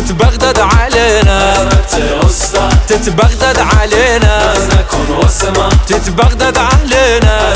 تتبغدد علينا، تتبغدد علينا، تتبغدد علينا.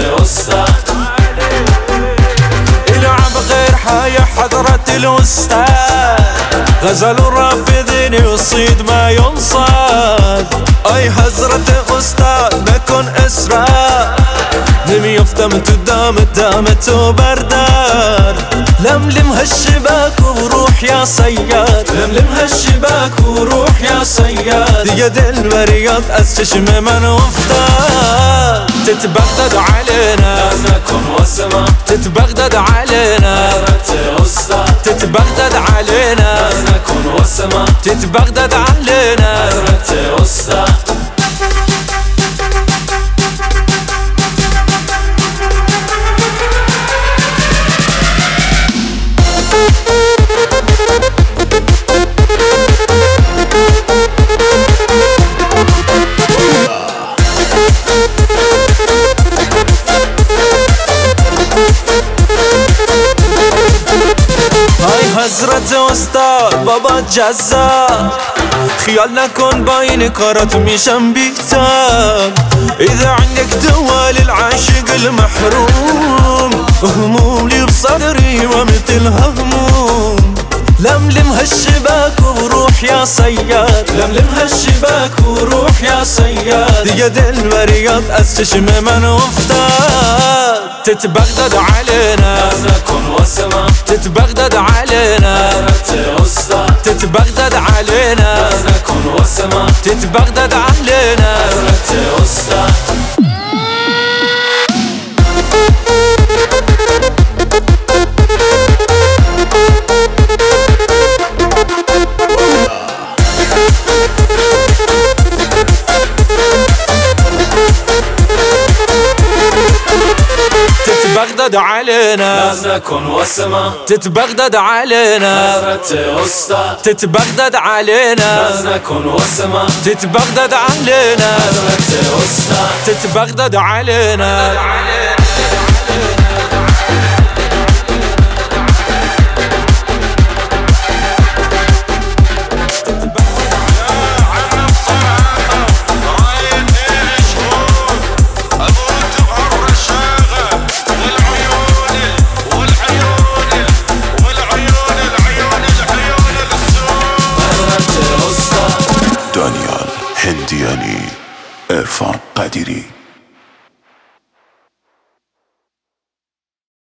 العب غير حايا حضرة الأستاذ، غزل الرافضين والصيد ما ينصاد. أي حضرة أستاذ نكون إسراء، لم يفتم دامت وبردار. لملم هالشباك وروح يا صياد، لملم هالشباك وروح يا صياد. يد الورياض أستشم من وفتاد. تتبغدد علينا، تتبغدد علينا، تتبغدد علينا، تتبغدد علينا. حضرت استاد بابا جزا، خيال نكون باين كارت ميشن بيكتاب. إذا عندك دوا للعاشق المحروم، هموم لي بصدري ومثلها هموم. لملم هالشباك وروح يا صياد، لملم هالشباك وروح يا صياد. يد الورياض أستشم من وفتاد. تتبغدد علينا، تتبغدد علينا، تتبغدد علينا، تتبغدد علينا. تتبغدد علينا، تتبغدد علينا، تتبغدد علينا، تتبغدد علينا، تتبغدد علينا. دانيال هندياني، عرفان قديری.